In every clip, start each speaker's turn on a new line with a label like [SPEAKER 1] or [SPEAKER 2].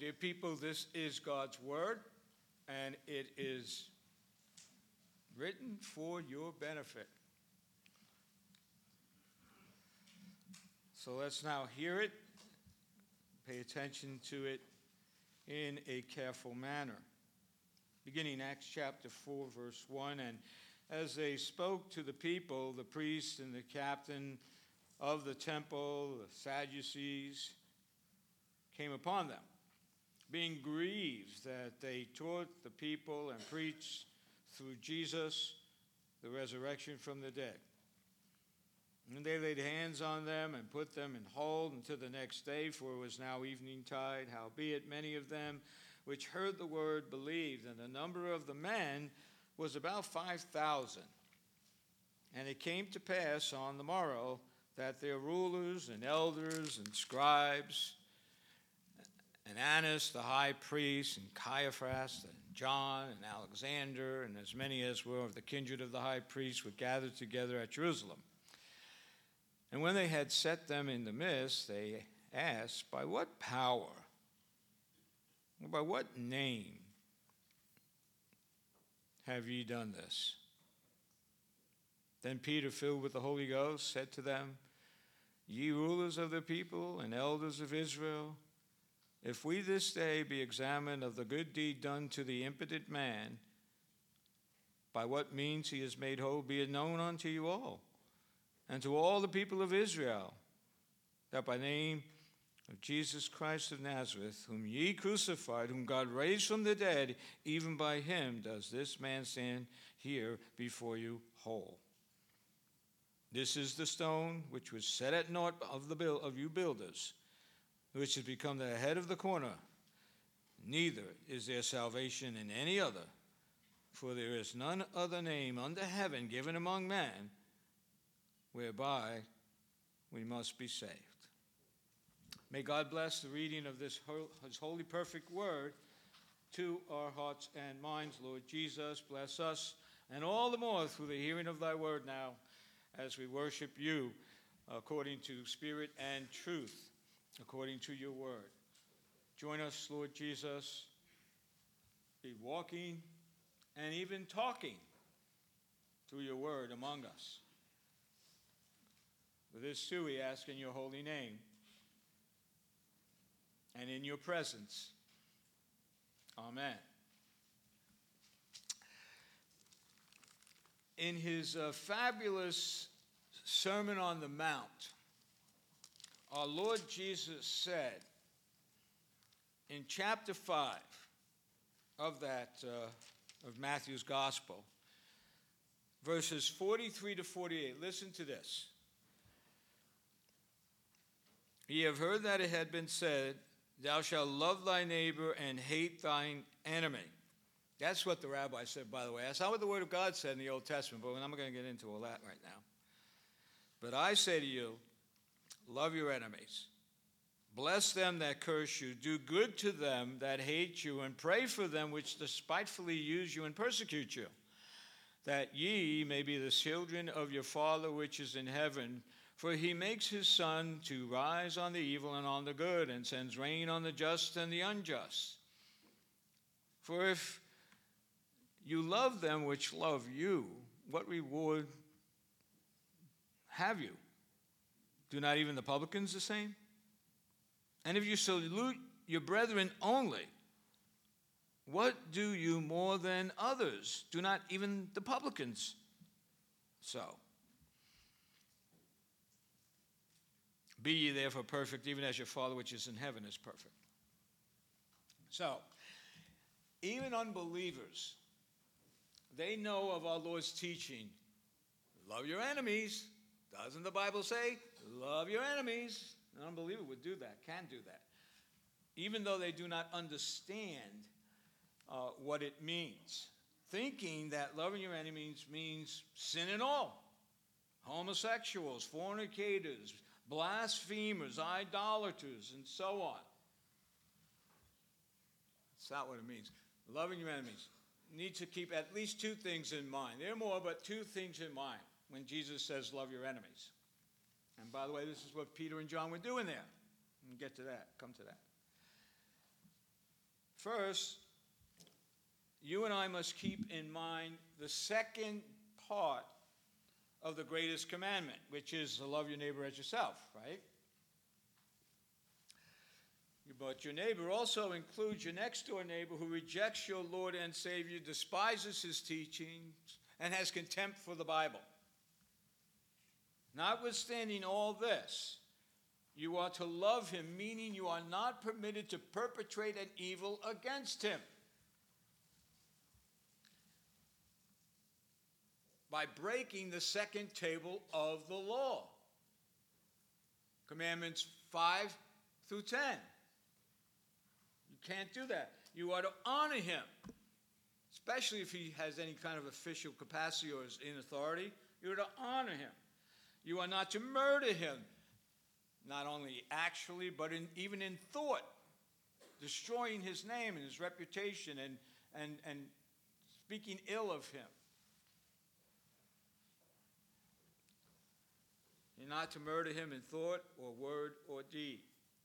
[SPEAKER 1] dear people, this is God's word, and it is written for your benefit. So let's now hear it, pay attention to it in a careful manner. Beginning Acts chapter 4, verse 1, and as they spoke to the people, the priest and the captain of the temple, the Sadducees, came upon them, being grieved that they taught the people and preached through Jesus the resurrection from the dead. And they laid hands on them and put them in hold until the next day, for it was now evening tide. Howbeit many of them which heard the word believed, and the number of the men was about 5,000. And it came to pass on the morrow that their rulers and elders and scribes, and Annas the high priest, and Caiaphas, and John, and Alexander, and as many as were of the kindred of the high priest, were gathered together at Jerusalem. And when they had set them in the midst, they asked, by what power, or by what name have ye done this? Then Peter, filled with the Holy Ghost, said to them, Ye rulers of the people and elders of Israel, if we this day be examined of the good deed done to the impotent man, by what means he is made whole, be it known unto you all, and to all the people of Israel, that by name of Jesus Christ of Nazareth, whom ye crucified, whom God raised from the dead, even by him does this man stand here before you whole. This is the stone which was set at naught of you builders, which has become the head of the corner. Neither is there salvation in any other, for there is none other name under heaven given among men whereby we must be saved. May God bless the reading of his holy, perfect word to our hearts and minds. Lord Jesus, bless us, and all the more through the hearing of thy word now, as we worship you according to spirit and truth, according to your word. Join us, Lord Jesus, be walking and even talking through your word among us. For this too we ask in your holy name and in your presence. Amen. In his fabulous Sermon on the Mount, our Lord Jesus said in chapter 5 of Matthew's Gospel, verses 43 to 48, listen to this. Ye have heard that it had been said, Thou shalt love thy neighbor and hate thine enemy. That's what the rabbi said, by the way. That's not what the Word of God said in the Old Testament, but I'm not going to get into all that right now. But I say to you, love your enemies. Bless them that curse you. Do good to them that hate you, and pray for them which despitefully use you and persecute you, that ye may be the children of your Father which is in heaven. For he makes his sun to rise on the evil and on the good, and sends rain on the just and the unjust. For if you love them which love you, what reward have you? Do not even the publicans the same? And if you salute your brethren only, what do you more than others? Do not even the publicans so? Be ye therefore perfect, even as your Father which is in heaven is perfect. So, even unbelievers, they know of our Lord's teaching, love your enemies. Doesn't the Bible say, love your enemies? An unbeliever would do that, can do that. Even though they do not understand what it means. Thinking that loving your enemies means sin and all. Homosexuals, fornicators, blasphemers, idolaters, and so on. That's not what it means. Loving your enemies. Need to keep at least two things in mind. There are more, but two things in mind when Jesus says love your enemies. And by the way, this is what Peter and John were doing there. We'll get to that, come to that. First, you and I must keep in mind the second part of the greatest commandment, which is to love your neighbor as yourself, right? But your neighbor also includes your next door neighbor who rejects your Lord and Savior, despises his teachings, and has contempt for the Bible. Notwithstanding all this, you are to love him, meaning you are not permitted to perpetrate an evil against him. By breaking the second table of the law. Commandments 5 through 10. You can't do that. You are to honor him, especially if he has any kind of official capacity or is in authority. You are to honor him. You are not to murder him, not only actually, but even in thought, destroying his name and his reputation and speaking ill of him. You're not to murder him in thought or word or deed.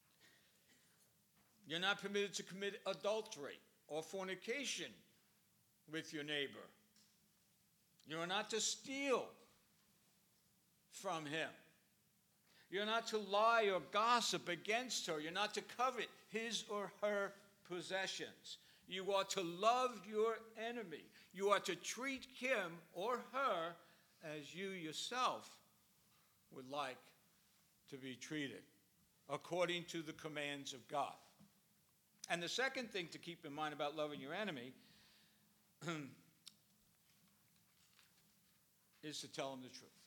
[SPEAKER 1] You're not permitted to commit adultery or fornication with your neighbor. You are not to steal from him. You're not to lie or gossip against her. You're not to covet his or her possessions. You are to love your enemy. You are to treat him or her as you yourself would like to be treated, according to the commands of God. And the second thing to keep in mind about loving your enemy is to tell him the truth.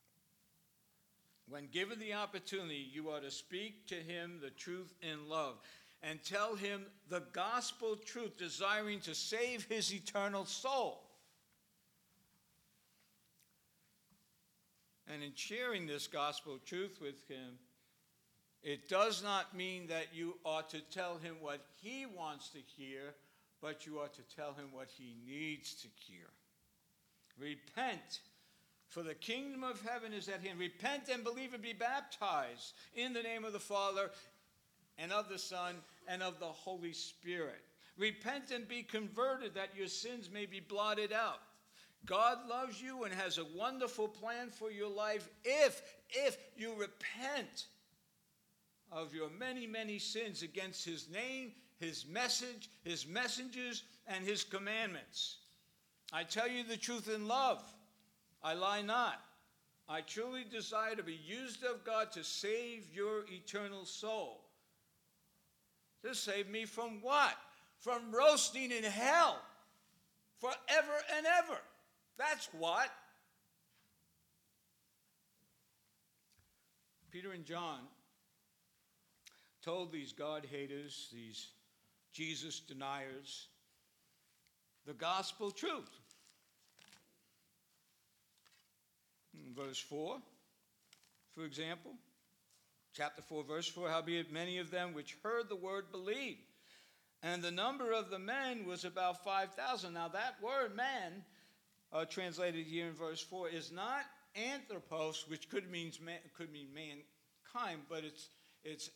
[SPEAKER 1] When given the opportunity, you are to speak to him the truth in love and tell him the gospel truth, desiring to save his eternal soul. And in sharing this gospel truth with him, it does not mean that you are to tell him what he wants to hear, but you are to tell him what he needs to hear. Repent, for the kingdom of heaven is at hand. Repent and believe and be baptized in the name of the Father and of the Son and of the Holy Spirit. Repent and be converted that your sins may be blotted out. God loves you and has a wonderful plan for your life if you repent of your many, many sins against his name, his message, his messengers, and his commandments. I tell you the truth in love. I lie not. I truly desire to be used of God to save your eternal soul. To save me from what? From roasting in hell forever and ever. That's what. Peter and John told these God haters, these Jesus deniers, the gospel truth. In verse 4, for example, chapter 4, verse 4, howbeit many of them which heard the word believed, and the number of the men was about 5,000. Now that word man, translated here in verse 4, is not anthropos, which could mean mankind, but it's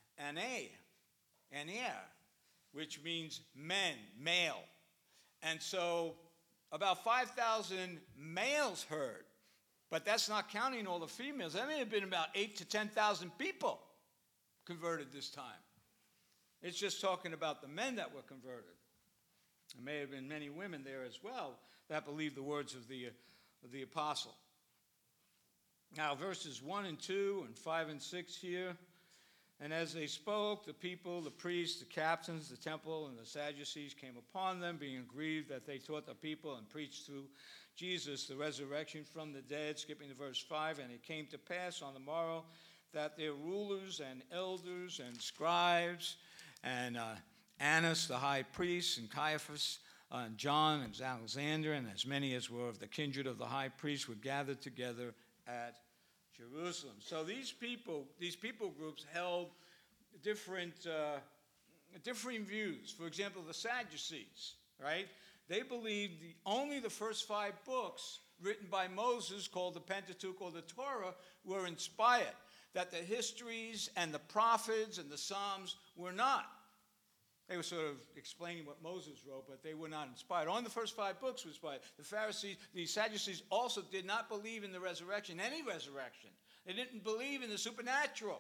[SPEAKER 1] aner, which means men, male. And so about 5,000 males heard, but that's not counting all the females. That may have been about 8,000 to 10,000 people converted this time. It's just talking about the men that were converted. There may have been many women there as well that believed the words of the apostle. Now, verses 1 and 2 and 5 and 6 here. And as they spoke, the people, the priests, the captains, the temple, and the Sadducees came upon them, being grieved that they taught the people and preached through Jesus the resurrection from the dead. Skipping to verse 5, and it came to pass on the morrow that their rulers and elders and scribes and Annas the high priest and Caiaphas and John and Alexander and as many as were of the kindred of the high priest were gathered together at Jerusalem. So these people groups held different views. For example, the Sadducees, right? They believed only the first 5 books written by Moses, called the Pentateuch or the Torah, were inspired. That the histories and the prophets and the Psalms were not. They were sort of explaining what Moses wrote, but they were not inspired. Only the first 5 books were inspired. The Pharisees, the Sadducees also did not believe in the resurrection, any resurrection. They didn't believe in the supernatural.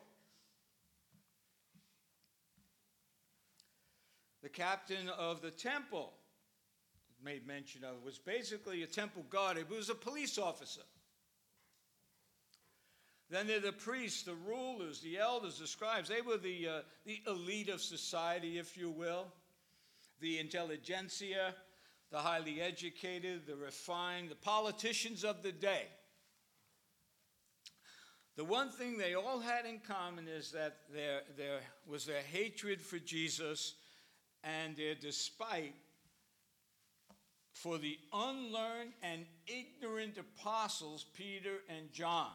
[SPEAKER 1] The captain of the temple, made mention of, was basically a temple guard. He was a police officer. Then there are the priests, the rulers, the elders, the scribes. They were the elite of society, if you will. The intelligentsia, the highly educated, the refined, the politicians of the day. The one thing they all had in common is that there was their hatred for Jesus and their despite for the unlearned and ignorant apostles, Peter and John.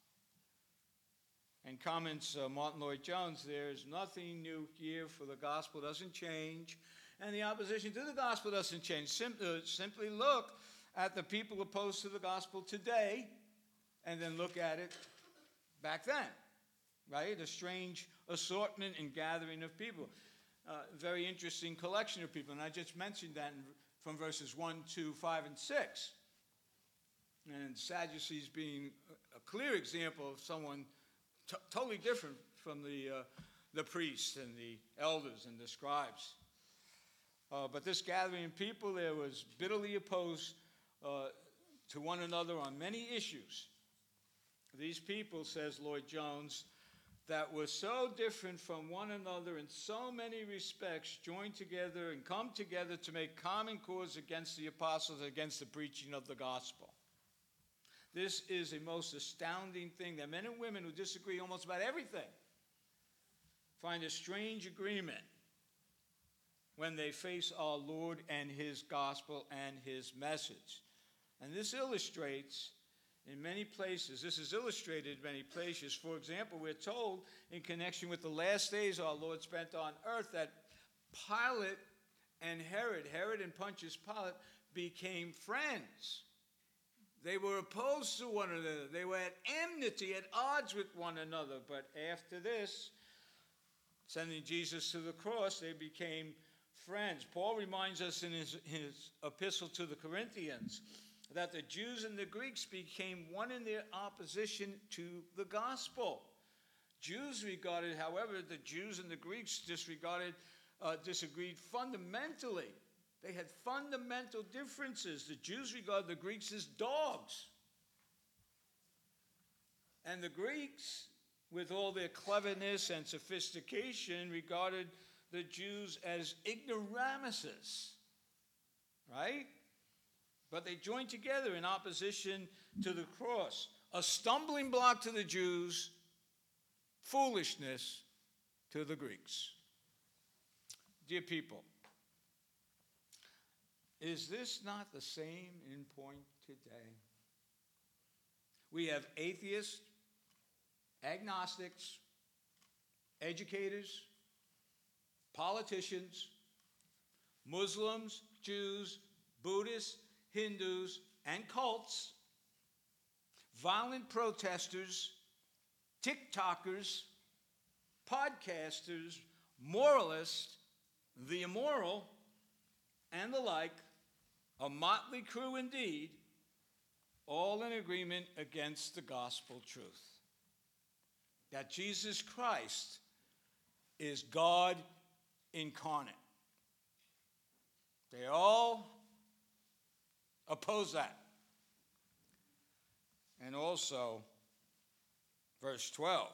[SPEAKER 1] And comments Martin Lloyd-Jones, there's nothing new here, for the gospel doesn't change, and the opposition to the gospel doesn't change. Simply look at the people opposed to the gospel today, and then look at it back then, right? A strange assortment and gathering of people. Very interesting collection of people, and I just mentioned that from verses 1, 2, 5, and 6. And Sadducees being a clear example of someone totally different from the priests and the elders and the scribes. But this gathering of people there was bitterly opposed to one another on many issues. These people, says Lloyd-Jones, that were so different from one another in so many respects, joined together and come together to make common cause against the apostles, against the preaching of the gospel. This is a most astounding thing, that men and women who disagree almost about everything find a strange agreement when they face our Lord and his gospel and his message. And this illustrates in many places, this is illustrated in many places. For example, we're told in connection with the last days our Lord spent on earth that Pilate and Herod and Pontius Pilate became friends. They were opposed to one another. They were at enmity, at odds with one another. But after this, sending Jesus to the cross, they became friends. Paul reminds us in his epistle to the Corinthians that the Jews and the Greeks became one in their opposition to the gospel. Jews regarded, however, the Jews and the Greeks disagreed fundamentally. They had fundamental differences. The Jews regarded the Greeks as dogs. And the Greeks, with all their cleverness and sophistication, regarded the Jews as ignoramuses. Right? But they joined together in opposition to the cross. A stumbling block to the Jews, foolishness to the Greeks. Dear people, is this not the same in point today? We have atheists, agnostics, educators, politicians, Muslims, Jews, Buddhists, Hindus, and cults, violent protesters, TikTokers, podcasters, moralists, the immoral, and the like, a motley crew indeed, all in agreement against the gospel truth. That Jesus Christ is God incarnate. They all oppose that. And also, verse 12,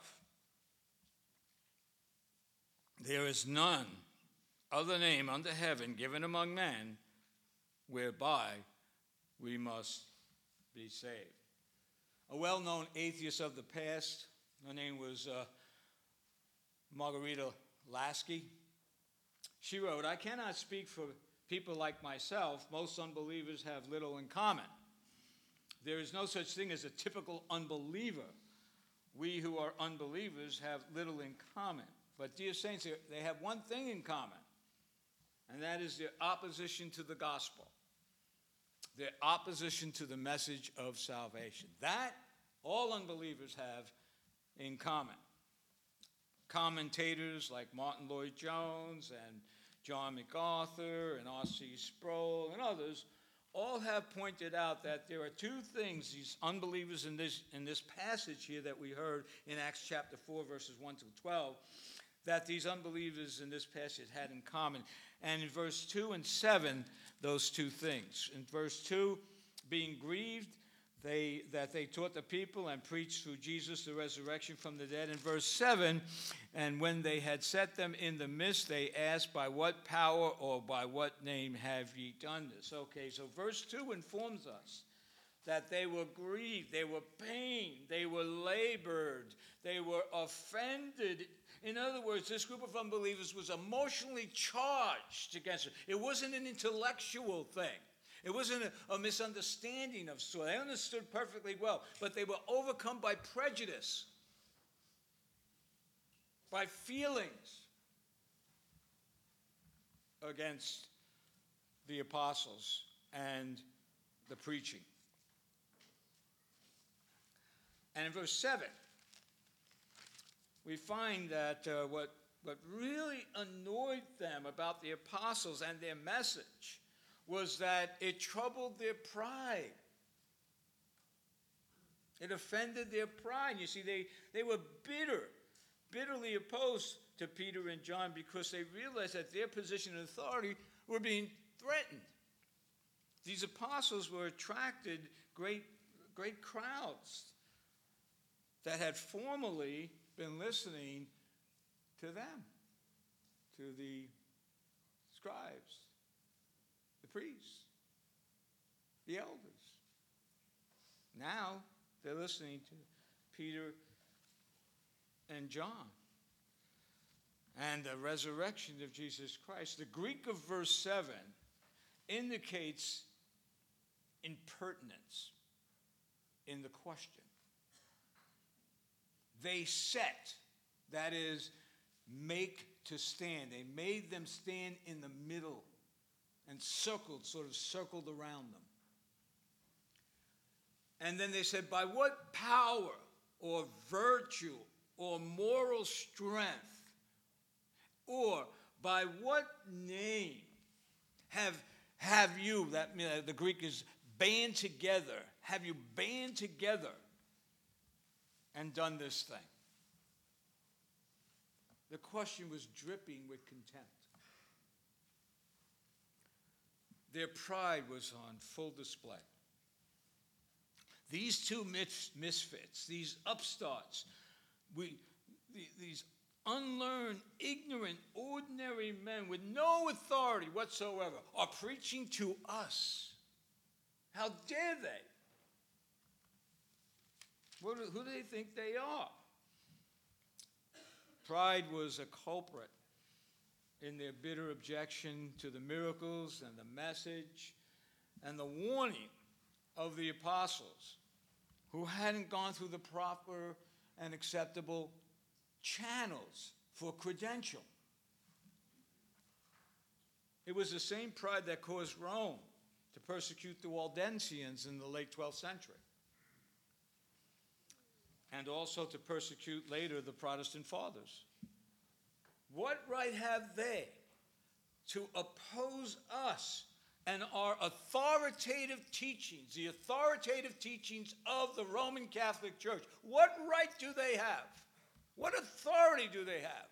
[SPEAKER 1] there is none other name under heaven given among men whereby we must be saved. A well-known atheist of the past, her name was Margarita Lasky. She wrote, I cannot speak for people like myself. Most unbelievers have little in common. There is no such thing as a typical unbeliever. We who are unbelievers have little in common. But dear saints, they have one thing in common, and that is their opposition to the gospel, their opposition to the message of salvation. That all unbelievers have in common. Commentators like Martin Lloyd-Jones and John MacArthur and R.C. Sproul and others all have pointed out that there are two things these unbelievers in this passage here that we heard in Acts chapter 4, verses 1 to 12, that these unbelievers in this passage had in common. And in verse 2 and 7, those two things. In verse 2, being grieved, that they taught the people and preached through Jesus the resurrection from the dead. In verse 7, and when they had set them in the midst, they asked, by what power or by what name have ye done this? Okay, so verse 2 informs us that they were grieved, they were pained, they were labored, they were offended. In other words, this group of unbelievers was emotionally charged against it. It wasn't an intellectual thing. It wasn't a misunderstanding of sort. They understood perfectly well, but they were overcome by prejudice, by feelings against the apostles and the preaching. And in verse 7, we find that what really annoyed them about the apostles and their message was that it troubled their pride. It offended their pride. You see, they were bitterly opposed to Peter and John because they realized that their position and authority were being threatened. These apostles were attracted great crowds that had formerly been listening to them, to the scribes, the priests, the elders. Now they're listening to Peter and John and the resurrection of Jesus Christ. The Greek of verse 7 indicates impertinence in the question. They set, that is, make to stand. They made them stand in the middle and sort of circled around them. And then they said, by what power or virtue or moral strength or by what name have you, that the Greek is band together, have you band together and done this thing? The question was dripping with contempt. Their pride was on full display. These two misfits, these upstarts, these unlearned, ignorant, ordinary men with no authority whatsoever are preaching to us. How dare they? Who do they think they are? Pride was a culprit in their bitter objection to the miracles and the message and the warning of the apostles who hadn't gone through the proper and acceptable channels for credential. It was the same pride that caused Rome to persecute the Waldensians in the late 12th century, and also to persecute later the Protestant fathers. What right have they to oppose us and our authoritative teachings, the authoritative teachings of the Roman Catholic Church? What right do they have? What authority do they have?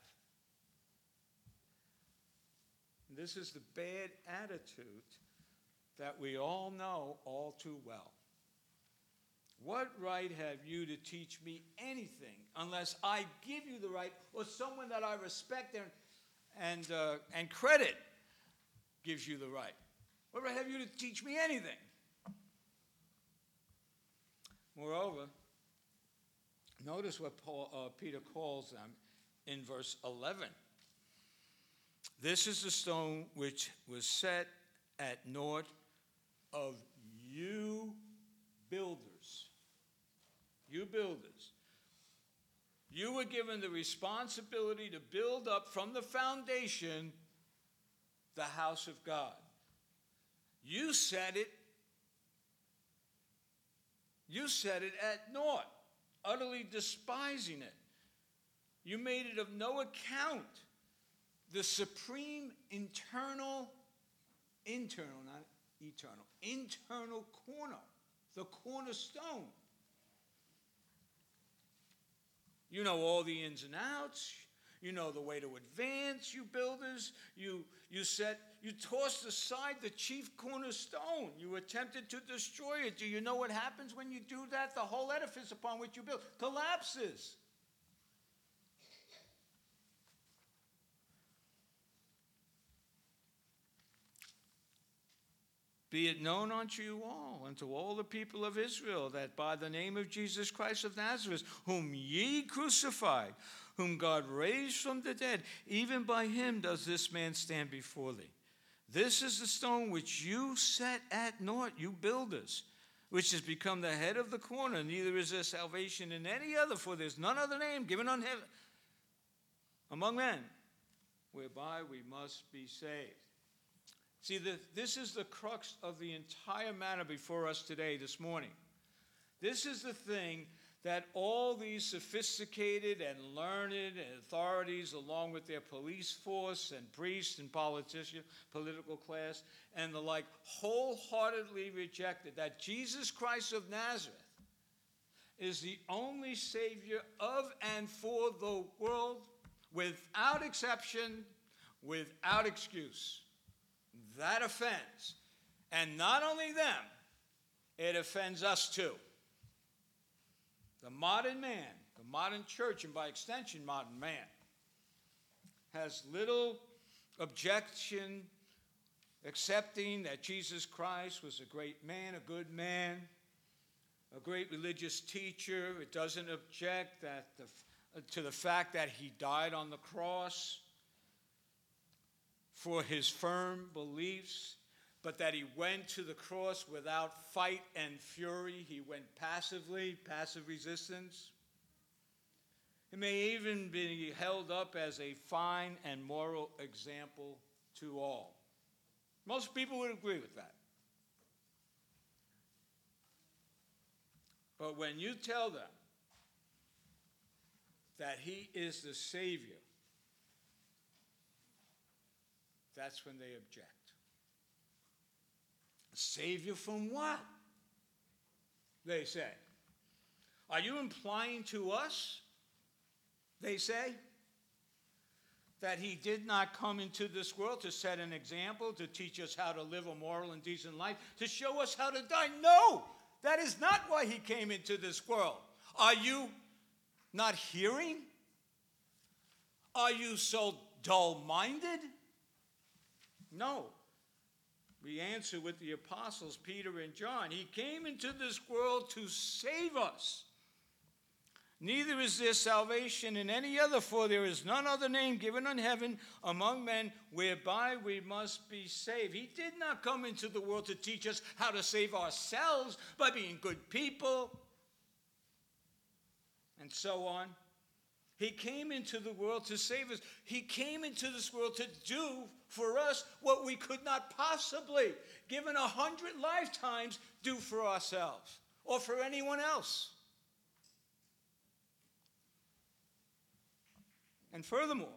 [SPEAKER 1] This is the bad attitude that we all know all too well. What right have you to teach me anything unless I give you the right, or someone that I respect and credit gives you the right? What right have you to teach me anything? Moreover, notice what Peter calls them in verse 11. This is the stone which was set at naught of you builders. You builders. You were given the responsibility to build up from the foundation the house of God. You set it at naught, utterly despising it. You made it of no account the supreme internal, not eternal, internal corner, the cornerstone. You know all the ins and outs. You know the way to advance, you builders. You tossed aside the chief cornerstone. You attempted to destroy it. Do you know what happens when you do that? The whole edifice upon which you build collapses. Be it known unto you all, and to all the people of Israel, that by the name of Jesus Christ of Nazareth, whom ye crucified, whom God raised from the dead, even by him does this man stand before thee. This is the stone which you set at naught, you builders, which has become the head of the corner. Neither is there salvation in any other, for there is none other name given on heaven among men, whereby we must be saved. See, this is the crux of the entire matter before us today, this morning. This is the thing that all these sophisticated and learned authorities, along with their police force and priests and politicians, political class, and the like, wholeheartedly rejected, that Jesus Christ of Nazareth is the only Savior of and for the world, without exception, without excuse. That offends. And not only them, it offends us too. The modern man, the modern church, and by extension, modern man, has little objection accepting that Jesus Christ was a great man, a good man, a great religious teacher. It doesn't object to the fact that he died on the cross for his firm beliefs, but that he went to the cross without fight and fury. He went passively, passive resistance. It may even be held up as a fine and moral example to all. Most people would agree with that. But when you tell them that he is the Savior, that's when they object. Savior from what? They say. Are you implying to us, they say, that he did not come into this world to set an example, to teach us how to live a moral and decent life, to show us how to die? No, that is not why he came into this world. Are you not hearing? Are you so dull-minded? No. We answer with the apostles, Peter and John. He came into this world to save us. Neither is there salvation in any other, for there is none other name given in heaven among men whereby we must be saved. He did not come into the world to teach us how to save ourselves by being good people and so on. He came into the world to save us. He came into this world to do for us what we could not possibly, given 100 lifetimes, do for ourselves or for anyone else. And furthermore,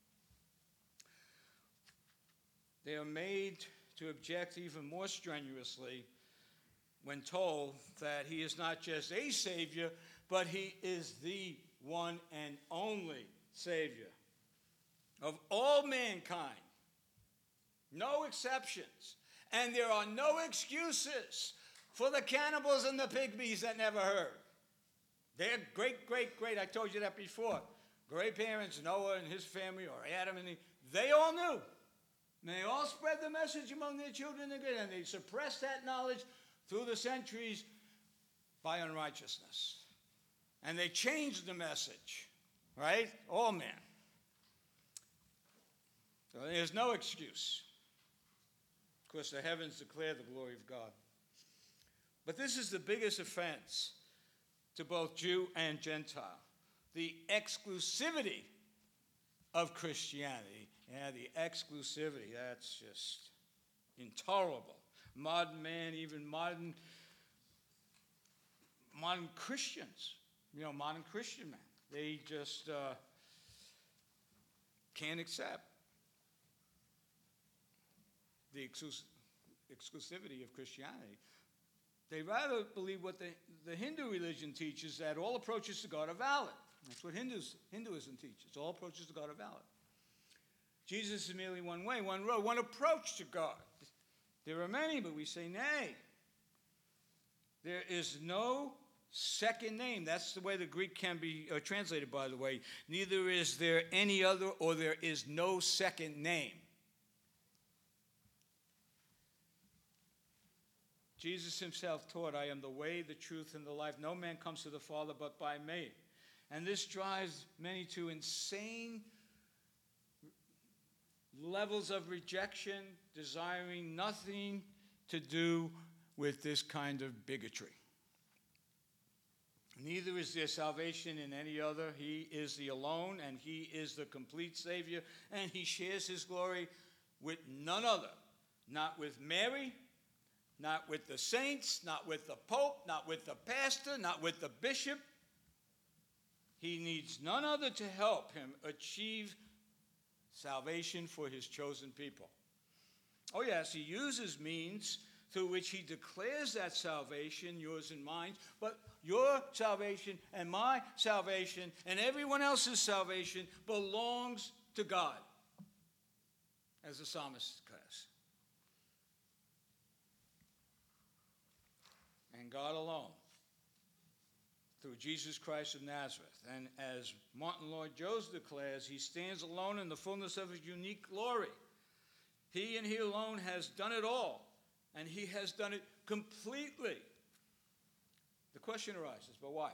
[SPEAKER 1] they are made to object even more strenuously when told that he is not just a Savior, but he is the one and only Savior of all mankind. No exceptions. And there are no excuses for the cannibals and the pygmies that never heard. They're great, I told you that before. Great parents, Noah and his family, or Adam and Eve, they all knew. And they all spread the message among their children, and they suppressed that knowledge through the centuries by unrighteousness. And they changed the message, right? All men. So there's no excuse. Of course, the heavens declare the glory of God. But this is the biggest offense to both Jew and Gentile. The exclusivity of Christianity. Yeah, the exclusivity, that's just intolerable. Modern man, even modern Christians, modern Christian men, they just can't accept
[SPEAKER 2] the exclusivity of Christianity. They rather believe what the Hindu religion teaches, that all approaches to God are valid. That's what Hinduism teaches. All approaches to God are valid. Jesus is merely one way, one road, one approach to God. There are many, but we say nay. There is no second name. That's the way the Greek can be translated, by the way. Neither is there any other, or there is no second name. Jesus himself taught, I am the way, the truth, and the life. No man comes to the Father but by me. And this drives many to insane levels of rejection, desiring nothing to do with this kind of bigotry. Neither is there salvation in any other. He is the alone, and he is the complete Savior, and he shares his glory with none other. Not with Mary, not with the saints, not with the Pope, not with the pastor, not with the bishop. He needs none other to help him achieve salvation for his chosen people. Oh yes, he uses means through which he declares that salvation, yours and mine, but your salvation and my salvation and everyone else's salvation belongs to God, as the psalmist declares. And God alone, through Jesus Christ of Nazareth. And as Martin Lloyd-Jones declares, he stands alone in the fullness of his unique glory. He and he alone has done it all, and he has done it completely. The question arises, but why?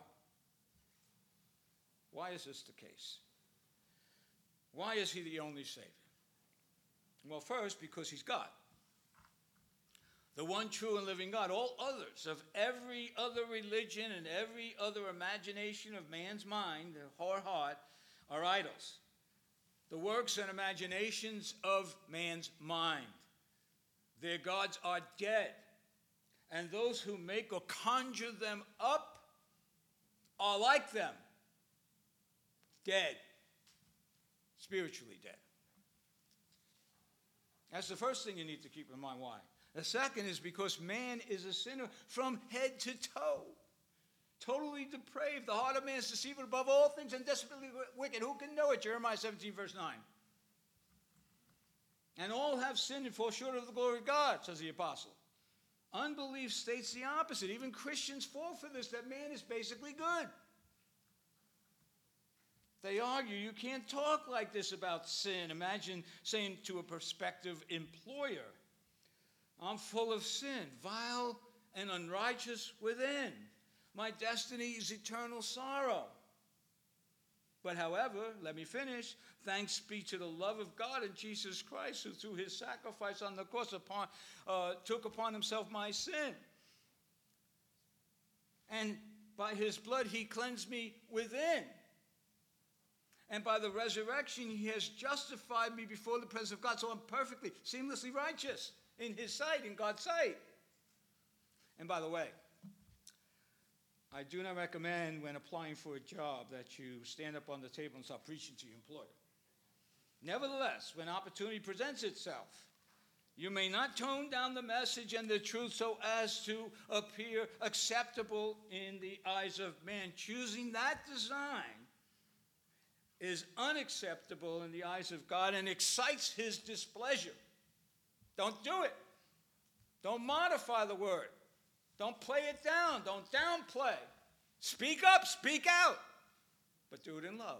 [SPEAKER 2] Why is this the case? Why is he the only Savior? Well, first, because he's God. The one true and living God. All others of every other religion and every other imagination of man's mind or heart are idols. The works and imaginations of man's mind. Their gods are dead. And those who make or conjure them up are like them. Dead. Spiritually dead. That's the first thing you need to keep in mind. Why? The second is because man is a sinner from head to toe. Totally depraved. The heart of man is deceitful above all things and desperately wicked. Who can know it? Jeremiah 17, verse 9. And all have sinned and fall short of the glory of God, says the apostle. Unbelief states the opposite. Even Christians fall for this, that man is basically good. They argue, you can't talk like this about sin. Imagine saying to a prospective employer, I'm full of sin, vile and unrighteous within. My destiny is eternal sorrow. But however, let me finish, thanks be to the love of God in Jesus Christ, who through his sacrifice on the cross took upon himself my sin. And by his blood he cleansed me within. And by the resurrection he has justified me before the presence of God. So I'm perfectly, seamlessly righteous in his sight, in God's sight. And by the way, I do not recommend when applying for a job that you stand up on the table and start preaching to your employer. Nevertheless, when opportunity presents itself, you may not tone down the message and the truth so as to appear acceptable in the eyes of man. Choosing that design is unacceptable in the eyes of God and excites his displeasure. Don't do it. Don't modify the word. Don't play it down. Don't downplay. Speak up, speak out, but do it in love.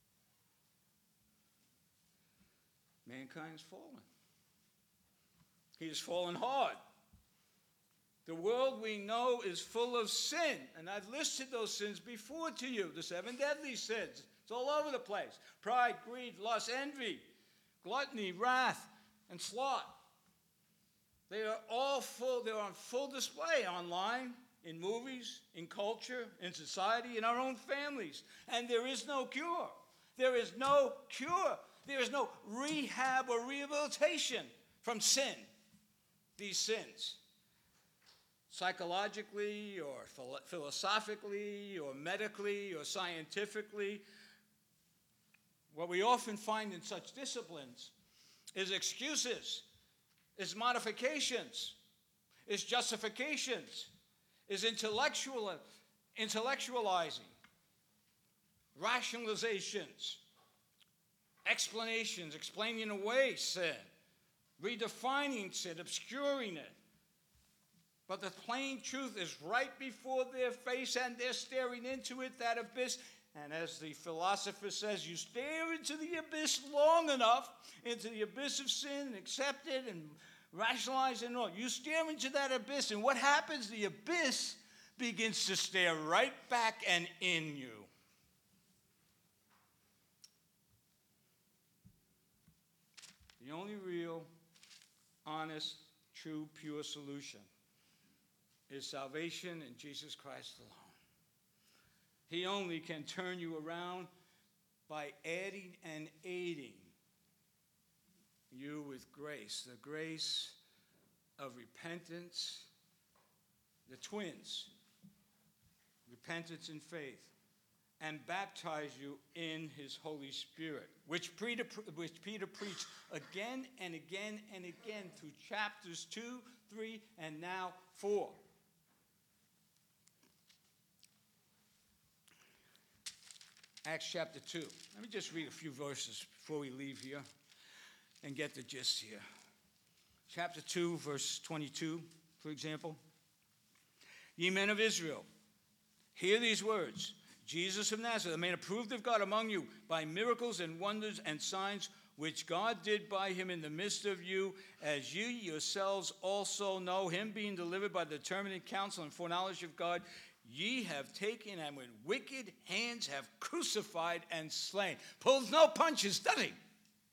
[SPEAKER 2] Mankind is fallen. He has fallen hard. The world we know is full of sin, and I've listed those sins before to you, the 7 deadly sins. It's all over the place. Pride, greed, lust, envy, gluttony, wrath, and sloth. They are all full, they're on full display online, in movies, in culture, in society, in our own families. And there is no cure. There is no cure. There is no rehab or rehabilitation from sin, these sins. Psychologically or philosophically or medically or scientifically, what we often find in such disciplines is excuses. is modifications, is justifications, is intellectualizing, rationalizations, explanations, explaining away sin, redefining sin, obscuring it. But the plain truth is right before their face, and they're staring into it, that abyss. And as the philosopher says, you stare into the abyss long enough, into the abyss of sin, and accept it and rationalize it and all. You stare into that abyss, and what happens? The abyss begins to stare right back and in you. The only real, honest, true, pure solution is salvation in Jesus Christ alone. He only can turn you around by adding and aiding you with grace, the grace of repentance, the twins, repentance and faith, and baptize you in his Holy Spirit, which Peter preached again and again and again through chapters 2, 3, and now 4. Acts chapter 2. Let me just read a few verses before we leave here and get the gist here. Chapter 2, verse 22, for example. Ye men of Israel, hear these words. Jesus of Nazareth, a man approved of God among you by miracles and wonders and signs which God did by him in the midst of you, as you yourselves also know, him being delivered by the determinate counsel and foreknowledge of God, ye have taken and with wicked hands have crucified and slain. Pulls no punches, does he?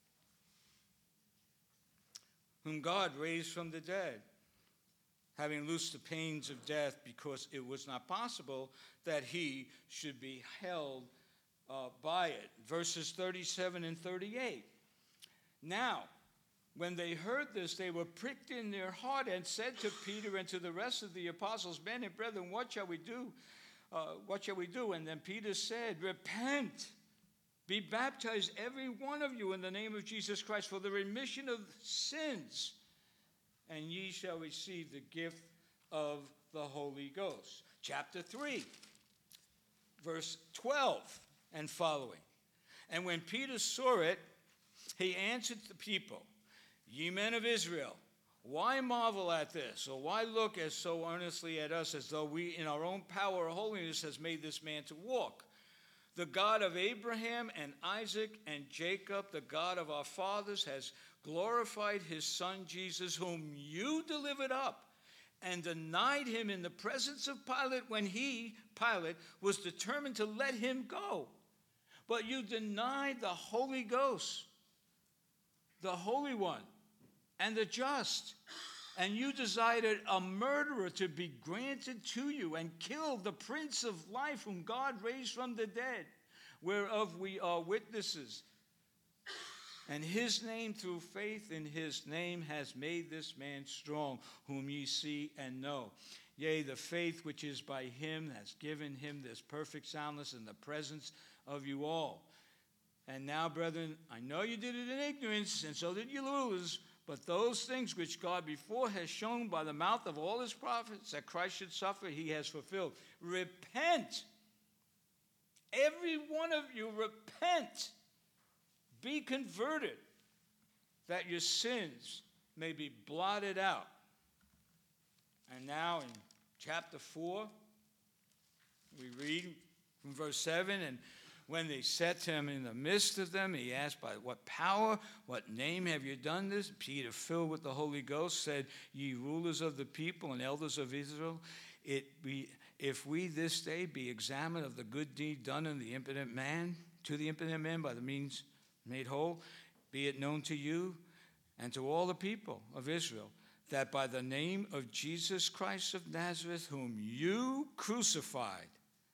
[SPEAKER 2] Whom God raised from the dead, having loosed the pains of death, because it was not possible that he should be held by it. Verses 37 and 38. Now, when they heard this, they were pricked in their heart and said to Peter and to the rest of the apostles, men and brethren, what shall we do? What shall we do? And then Peter said, repent, be baptized every one of you in the name of Jesus Christ for the remission of sins, and ye shall receive the gift of the Holy Ghost. Chapter 3, verse 12 and following. And when Peter saw it, he answered the people, ye men of Israel, why marvel at this? Or why look as so earnestly at us as though we in our own power or holiness has made this man to walk? The God of Abraham and Isaac and Jacob, the God of our fathers, has glorified his son Jesus, whom you delivered up and denied him in the presence of Pilate when he, Pilate, was determined to let him go. But you denied the Holy Ghost, the Holy One, and the just. And you desired a murderer to be granted to you, and killed the Prince of Life, whom God raised from the dead, whereof we are witnesses. And his name, through faith in his name, has made this man strong, whom ye see and know. Yea, the faith which is by him has given him this perfect soundness in the presence of you all. And now, brethren, I know you did it in ignorance, and so did you rulers, but those things which God before has shown by the mouth of all his prophets that Christ should suffer, he has fulfilled. Repent. Every one of you, repent. Be converted, that your sins may be blotted out. And now in chapter 4, we read from verse 7, and when they set him in the midst of them, he asked, by what power, what name have you done this? Peter, filled with the Holy Ghost, said, ye rulers of the people and elders of Israel, if we this day be examined of the good deed done in the impotent man, to the impotent man by the means made whole, be it known to you and to all the people of Israel, that by the name of Jesus Christ of Nazareth, whom you crucified,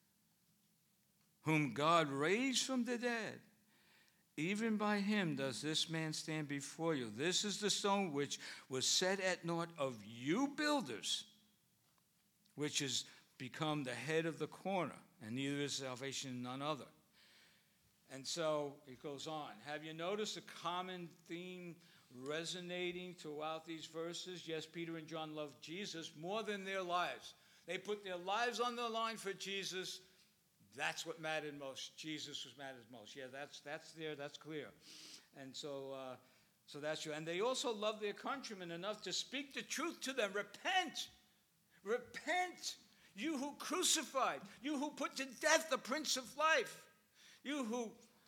[SPEAKER 2] whom God raised from the dead, even by him does this man stand before you. This is the stone which was set at naught of you builders, which has become the head of the corner, and neither is salvation in none other. And so it goes on. Have you noticed a common theme resonating throughout these verses. Yes, Peter and John loved Jesus more than their lives. They put their lives on the line for Jesus. That's what mattered most. Jesus was mattered most. Yeah, that's there. That's clear. And so that's true. And they also loved their countrymen enough to speak the truth to them. Repent. Repent. You who crucified. You who put to death the Prince of Life. You who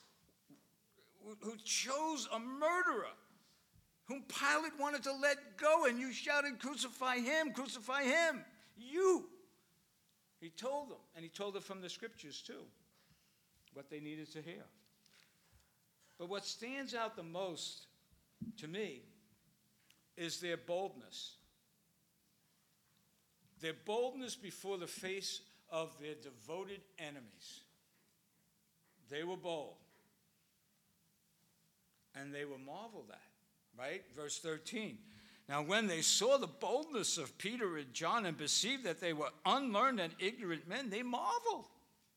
[SPEAKER 2] chose a murderer whom Pilate wanted to let go, and you shouted, crucify him, crucify him. You. He told them, and he told them from the scriptures too, what they needed to hear. But what stands out the most to me is their boldness. Their boldness before the face of their devoted enemies. They were bold. And they were marveled at, right? Verse 13. Now, when they saw the boldness of Peter and John and perceived that they were unlearned and ignorant men, they marveled.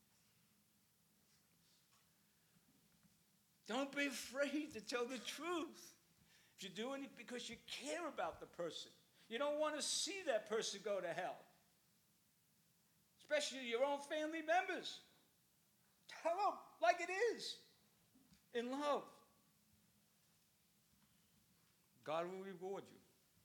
[SPEAKER 2] Don't be afraid to tell the truth. If you're doing it because you care about the person, you don't want to see that person go to hell, especially your own family members. Tell them like it is, in love. God will reward you.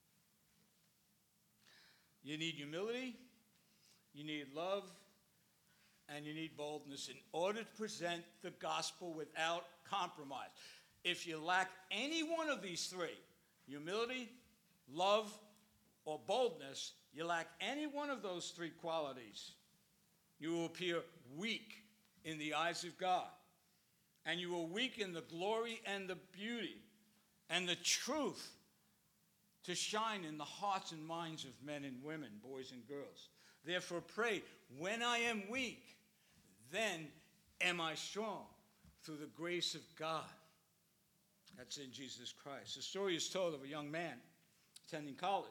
[SPEAKER 2] You need humility, you need love, and you need boldness in order to present the gospel without compromise. If you lack any one of these three, humility, love, or boldness, you lack any one of those three qualities, you will appear weak in the eyes of God. And you will weaken the glory and the beauty and the truth to shine in the hearts and minds of men and women, boys and girls. Therefore pray, when I am weak, then am I strong through the grace of God. That's in Jesus Christ. The story is told of a young man attending college.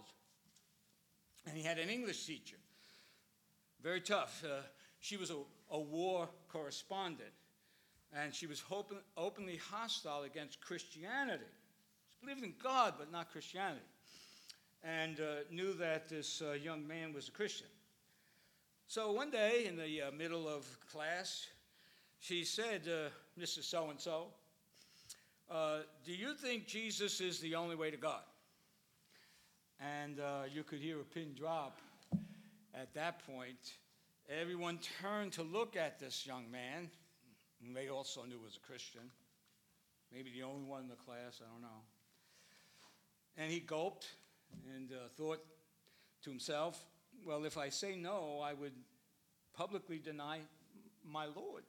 [SPEAKER 2] And he had an English teacher. Very tough. She was a war correspondent. And she was openly hostile against Christianity. She believed in God, but not Christianity. And knew that this young man was a Christian. So one day in the middle of class, she said, Mrs. So-and-so, do you think Jesus is the only way to God? And you could hear a pin drop at that point. Everyone turned to look at this young man, and they also knew he was a Christian. Maybe the only one in the class, I don't know. And he gulped and thought to himself, well, if I say no, I would publicly deny my Lord.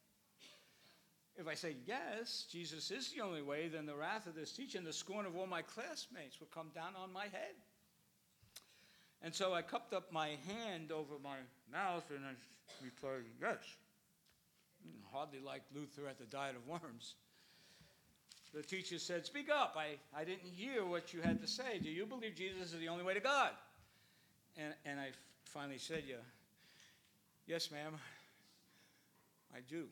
[SPEAKER 2] If I say yes, Jesus is the only way, then the wrath of this teacher and the scorn of all my classmates will come down on my head. And so I cupped up my hand over my mouth and I replied, yes. Hardly like Luther at the Diet of Worms. The teacher said, speak up. I didn't hear what you had to say. Do you believe Jesus is the only way to God? And I finally said, yeah, yes, ma'am, I do.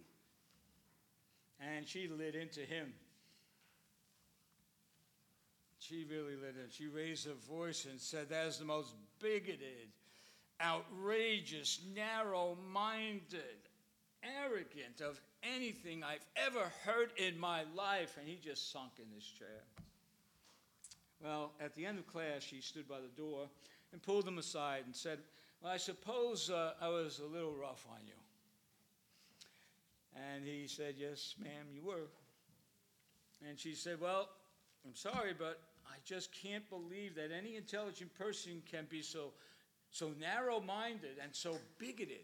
[SPEAKER 2] And she lit into him. She really lit in. She raised her voice and said, that is the most bigoted, outrageous, narrow-minded, arrogant of anything I've ever heard in my life. And he just sunk in his chair. Well, at the end of class, she stood by the door and pulled him aside and said, well, I suppose I was a little rough on you. And he said, yes, ma'am, you were. And she said, well, I'm sorry, but I just can't believe that any intelligent person can be so narrow-minded and so bigoted.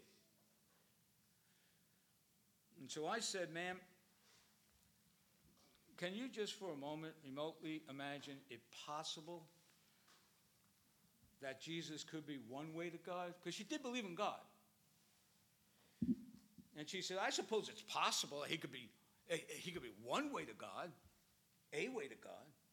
[SPEAKER 2] And so I said, ma'am, can you just for a moment remotely imagine it possible that Jesus could be one way to God? Because she did believe in God. And she said, I suppose it's possible that he could be one way to God, a way to God.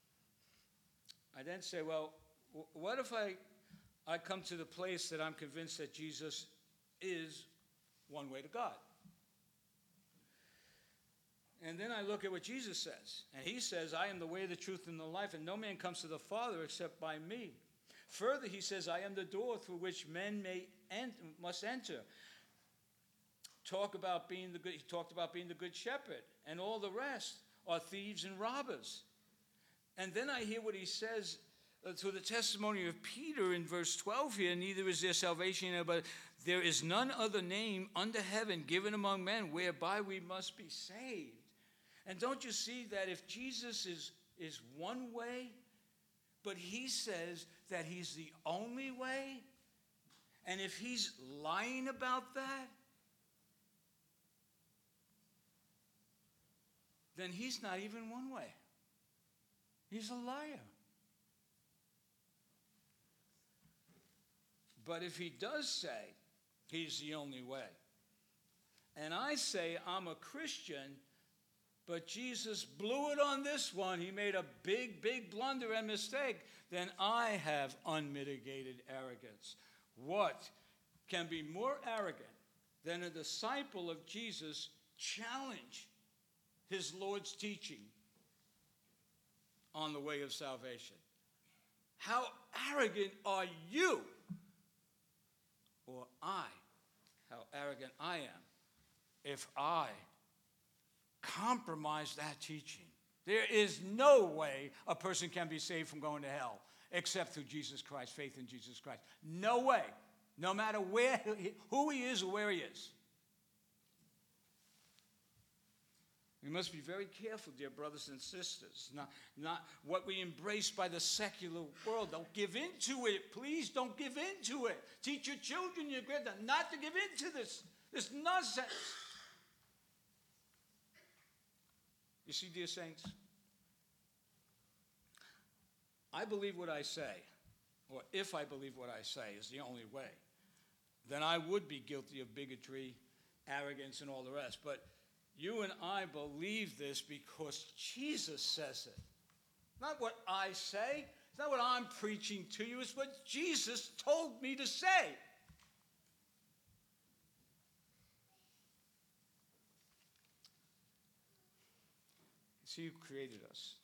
[SPEAKER 2] I then said, well, what if I come to the place that I'm convinced that Jesus is one way to God? And then I look at what Jesus says. And he says, I am the way, the truth, and the life, and no man comes to the Father except by me. Further, he says, I am the door through which men must enter. He talked about being the good shepherd, and all the rest are thieves and robbers. And then I hear what he says through the testimony of Peter in verse 12 here, neither is there salvation in it, but there is none other name under heaven given among men whereby we must be saved. And don't you see that if Jesus is one way, but he says that he's the only way, and if he's lying about that, then he's not even one way. He's a liar. But if he does say he's the only way, and I say I'm a Christian, but Jesus blew it on this one, he made a big, big blunder and mistake, then I have unmitigated arrogance. What can be more arrogant than a disciple of Jesus challenge his Lord's teaching on the way of salvation? How arrogant are you? Or I, how arrogant I am, if I compromise that teaching. There is no way a person can be saved from going to hell except through Jesus Christ, faith in Jesus Christ. No way, no matter who he is or where he is. We must be very careful, dear brothers and sisters, not what we embrace by the secular world. Don't give in to it. Please don't give in to it. Teach your children, your grandchildren, not to give in to this nonsense. You see, dear saints, I believe what I say, or if I believe what I say is the only way, then I would be guilty of bigotry, arrogance, and all the rest. But you and I believe this because Jesus says it. Not what I say. It's not what I'm preaching to you. It's what Jesus told me to say. It's He who created us.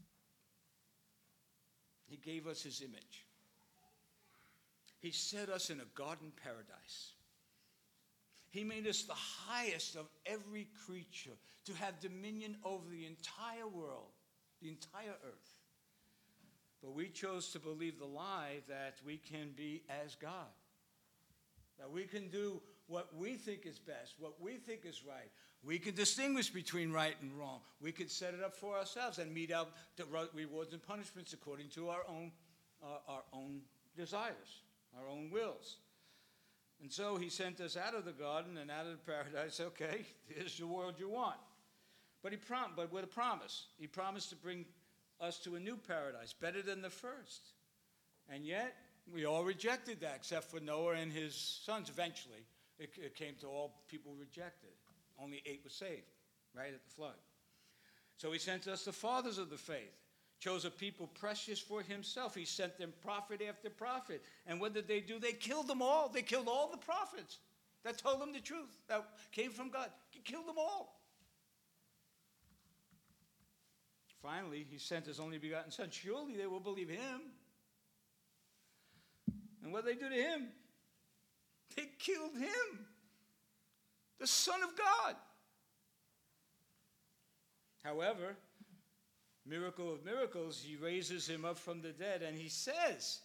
[SPEAKER 2] He gave us His image. He set us in a garden paradise. He made us the highest of every creature to have dominion over the entire world, the entire earth. But we chose to believe the lie that we can be as God, that we can do what we think is best, what we think is right. We can distinguish between right and wrong. We can set it up for ourselves and mete out the rewards and punishments according to our own desires, our own wills. And so he sent us out of the garden and out of the paradise. Okay, here's the world you want. But with a promise. He promised to bring us to a new paradise, better than the first. And yet, we all rejected that, except for Noah and his sons. Eventually, it came to all people rejected. Only 8 were saved, right at the flood. So he sent us the fathers of the faith. Chose a people precious for himself. He sent them prophet after prophet. And what did they do? They killed them all. They killed all the prophets that told them the truth, that came from God. He killed them all. Finally, he sent his only begotten Son. Surely they will believe him. And what did they do to him? They killed him, the Son of God. However, miracle of miracles, he raises him up from the dead, and he says,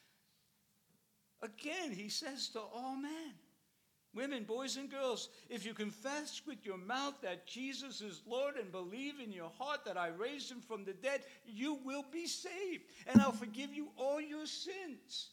[SPEAKER 2] again, he says to all men, women, boys, and girls, if you confess with your mouth that Jesus is Lord and believe in your heart that I raised him from the dead, you will be saved, and I'll forgive you all your sins.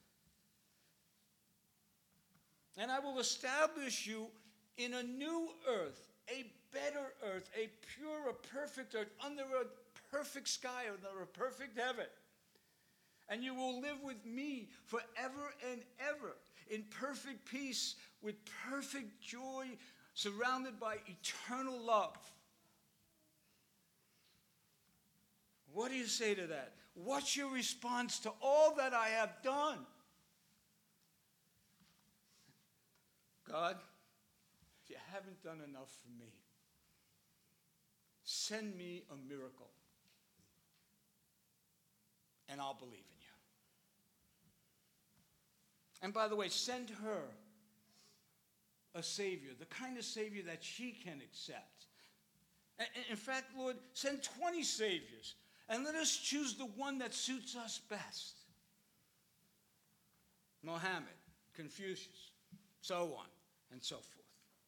[SPEAKER 2] And I will establish you in a new earth, a better earth, a pure, a perfect earth, under a perfect sky, under a perfect heaven. And you will live with me forever and ever in perfect peace, with perfect joy, surrounded by eternal love. What do you say to that? What's your response to all that I have done? God, you haven't done enough for me. send me a miracle, and I'll believe in you. And by the way, send her a Savior, the kind of Savior that she can accept. In fact, Lord, send 20 Saviors, and let us choose the one that suits us best. Mohammed, Confucius, so on and so forth.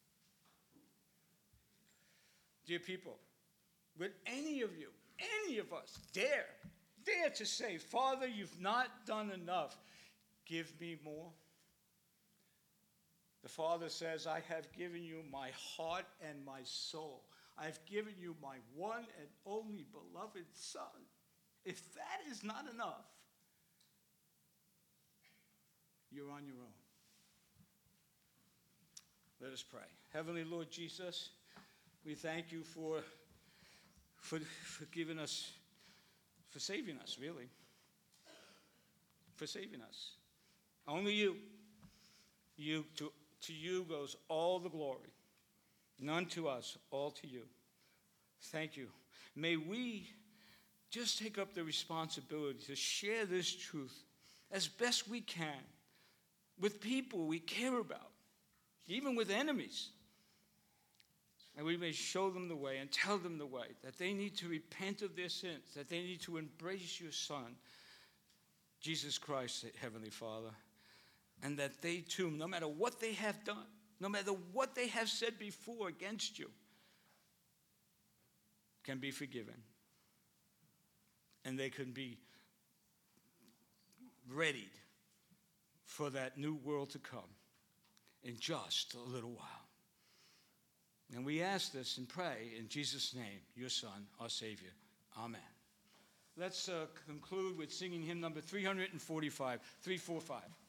[SPEAKER 2] Dear people, would any of you, any of us, dare to say, Father, you've not done enough. Give me more. The Father says, I have given you my heart and my soul. I've given you my one and only beloved Son. If that is not enough, you're on your own. Let us pray. Heavenly Lord Jesus, we thank you for giving us, for saving us, really. For saving us. Only you. To you goes all the glory. None to us, all to you. Thank you. May we just take up the responsibility to share this truth as best we can with people we care about, even with enemies. And we may show them the way and tell them the way, that they need to repent of their sins, that they need to embrace your Son, Jesus Christ, Heavenly Father, and that they too, no matter what they have done, no matter what they have said before against you, can be forgiven. And they can be readied for that new world to come in just a little while. And we ask this and pray in Jesus' name, your Son, our Savior. Amen. Let's conclude with singing hymn number 345, 345.